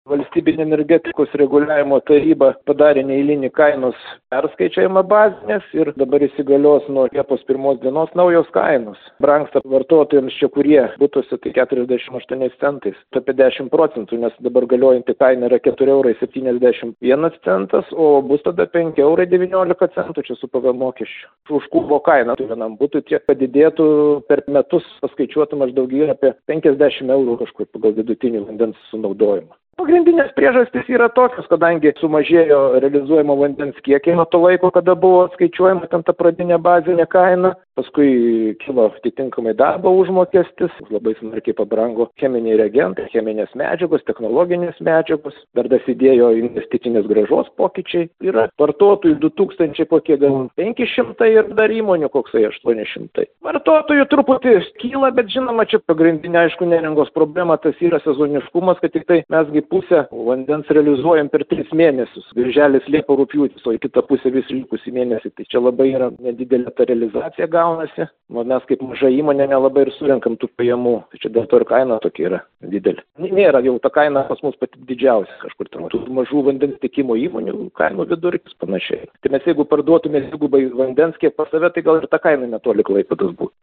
Valstybinė energetikos reguliavimo taryba padarė neeilinį kainos perskaičiavimą bazinės ir dabar įsigalios nuo Liepos 1 dienos naujos kainos. Brangsta vartotojams čia, kurie butuose, tai 48 centais, apie 10%, nes dabar galiojanti kaina yra 4,71 centas, o bus tada 5,19 centų čia su PVM mokesčiu. Už kubo kainą tai vienam butui tiek padidėtų per metus paskaičiuotų maždaug apie 50 eurų kažkur pagal vidutinį vandens sunaudojimą. Pagrindinės priežastys yra tokios, kadangi sumažėjo realizuojamo vandens kiekiai nuo to laiko, kada buvo skaičiuojama ten ta pradinė bazinė kaina, paskui kilo atitinkamai darbo užmokestis, labai smarkiai pabrango cheminiai reagentai, cheminės medžiagos, technologinės medžiagos, dar dasidėjo investicinės grąžos pokyčiai, yra vartotojų 2000 kokie gal 500 ir dar įmonių koksai 800. Vartotojų truputį kyla, bet žinoma, čia pagrindinė, aišku, neringos problema, tas yra sezoniškumas, kad tik tai mesgi pusę vandens realizuojam per 3 mėnesius. Birželis, Liepa, Rugpjūtis, o į kitą pusę vis likusį mėnesį. Tai čia labai yra nedidelė ta realizacija gaunasi. O mes kaip maža įmonė nelabai ir surenkam tų pajamų. Tai čia dėl to ir kaina tokia yra didelė. Nėra jau ta kaina pas mus pati didžiausia kažkur ten. Tų mažų vandens tiekimo įmonių kainų vidurkis panašiai. Tai mes jeigu parduotume dvigubai vandens kiek pas save, tai gal ir ta kaina netoli Klaipėdos būtų.